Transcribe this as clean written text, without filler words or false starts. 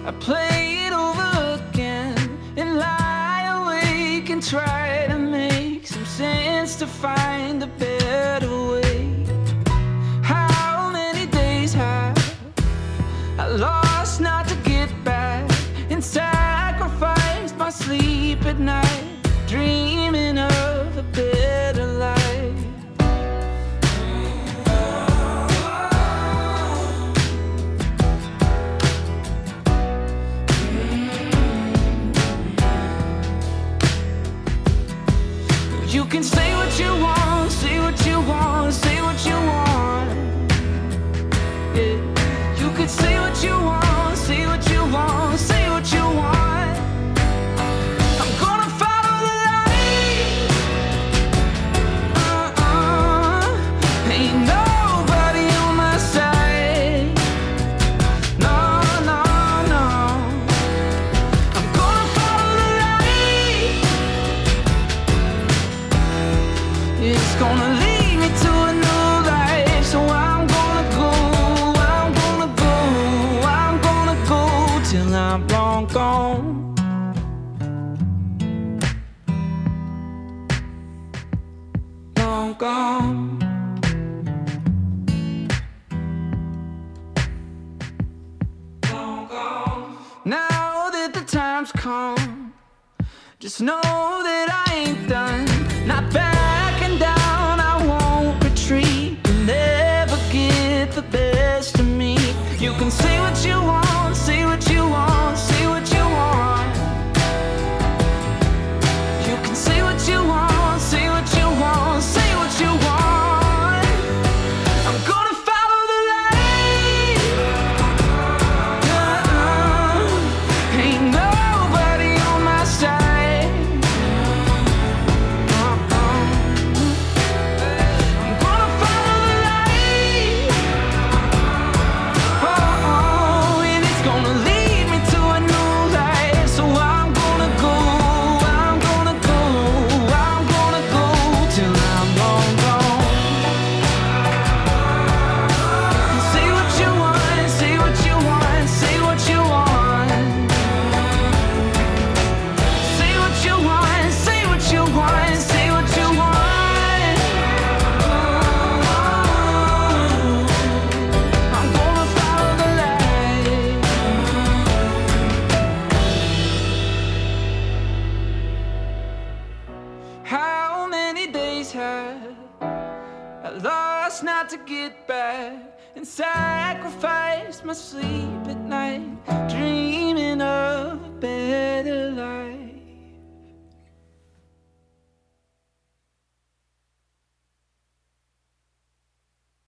I play it over again and lie awake and try to make some sense to find a better way. How many days have I lost not to get back and sacrificed my sleep at night, dreaming of a better life. You can say what you want, say what you want, say what you want. Yeah. You can say what you want, say what you want, say what you want. I'm gonna follow the light. Ain't nobody on my side. No, no, no. I'm gonna follow the light. It's gonna lead me to a new life, so I'm gonna go till I'm long gone. Long gone. Long gone. Now that the time's come, just know that I ain't done. Not backing down, I won't retreat. You'll never get the best of me. You can say what you want, say what you want, say what you want. You can say what you want, say what you want, say what you want. I'm gonna follow the light. Ain't nobody on my side. I'm gonna follow the light. And it's gonna lead me to a new life. So I'm gonna go till I'm long gone. Say what you want, say what you want, say what you want. Say what you want, say what you want, say what you want. I'm gonna follow the light. How many days have I lost not to get back and sacrificed my sleep at night,